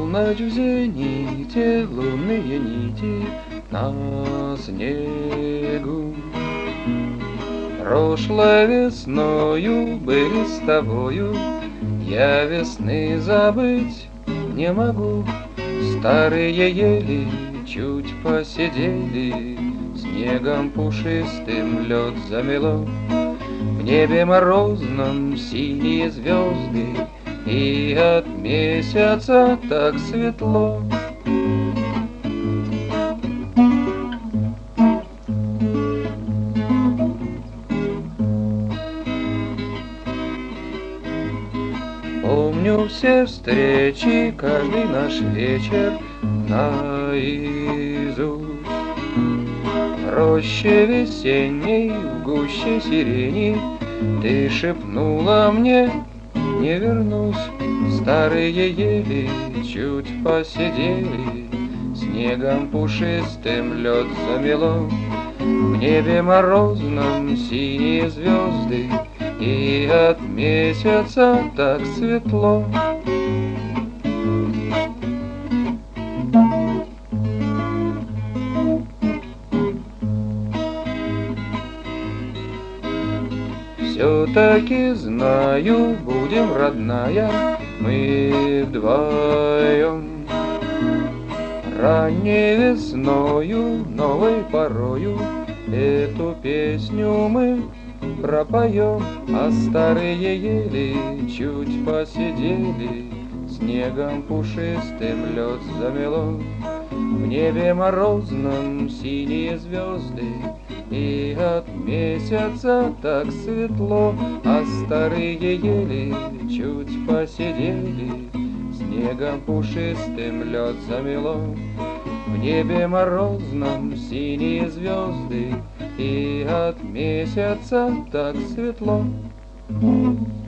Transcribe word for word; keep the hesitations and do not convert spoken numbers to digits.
Полночь в зените, лунные нити на снегу. Прошлой весною были с тобою, я весны забыть не могу. Старые ели чуть поседели, снегом пушистым лед замело. В небе морозном синие звезды, и от месяца так светло. Помню все встречи, каждый наш вечер наизусть. В роще весенней, в гуще сирени, ты шепнула мне: не вернусь. Старые ели чуть поседели, снегом пушистым лед замело. В небе морозном синие звезды, и от месяца так светло. Все-таки знаю, будем, родная, мы вдвоем. Ранней весною, новой порою эту песню мы пропоем. А старые ели чуть поседели, снегом пушистым лед замело. В небе морозном синие звезды, и от месяца так светло. А старые ели чуть поседели, снегом пушистым лед замело. В небе морозном синие звезды, и от месяца так светло.